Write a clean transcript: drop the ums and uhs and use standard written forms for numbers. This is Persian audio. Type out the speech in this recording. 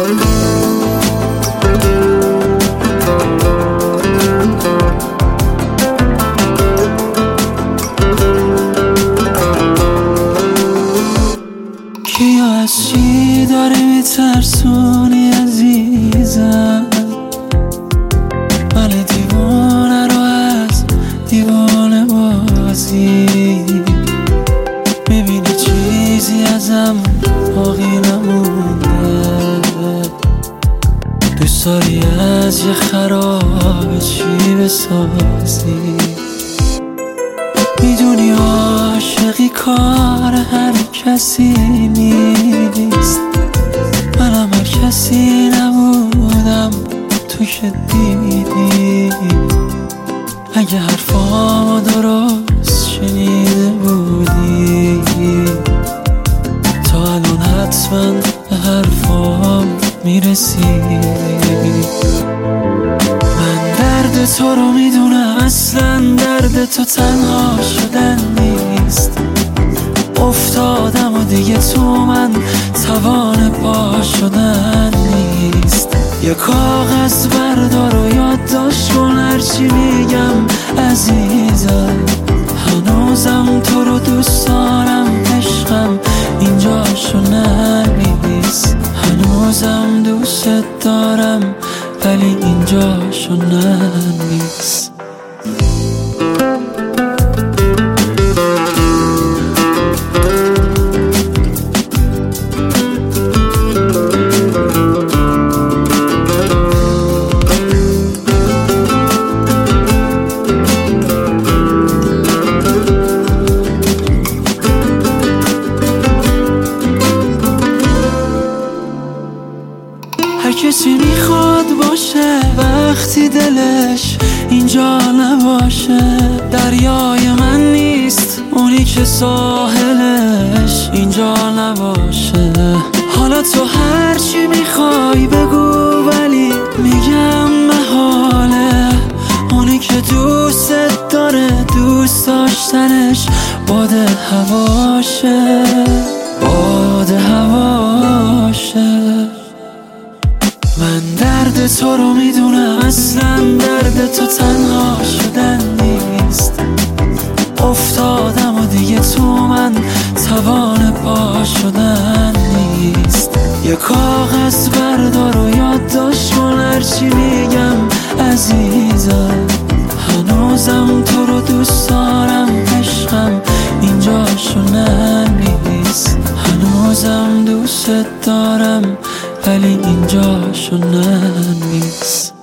کیا از چی داری میترسونی عزیزم؟ ولی دیوانه رو از دیوانه بازی میبینی چیزی ازم باقی نمونده. دوست داری از یه خرابه چی بسازی؟ میدونی عاشقی کار هر کسی نیست. منم هر کسی نبودم تو که دیدی. اگه حرفامو درست شنیده بودی تا الان حتما به حرفام میرسیدی. من درد تو رو میدونم، اصلا درد تو تنها شدن نیست. افتادم و دیگه تو من توان پا شدن نیست. یه کاغذ بردار و یادداشت کن هرچی میگم عزیزم. هنوزم تو رو دوست دارم عشقم، اینجاشو ننویس. هنوزم دوست دارم ولی اینجاشو ننویس. هر کسی میخواد باشه وقتی دلش اینجا نباشه. دریای من نیست اونی که ساحلش اینجا نباشه. حالا تو هرچی میخوای بگو ولی میگم محاله. اونی که دوست داره دوست داشتنش باد هواشه، باد هواشه. من درد تو رو میدونم، اصلا درد تو تنها شدن نیست. افتادم و دیگه تو من توان پا شدن نیست. یه کاغذ بردار و یادداشت کن هرچی میگم عزیزم. هنوزم تو رو دوست دارم عشقم، اینجاشو ننویس. هنوزم دوست دارم ولی اینجاشو ننویس.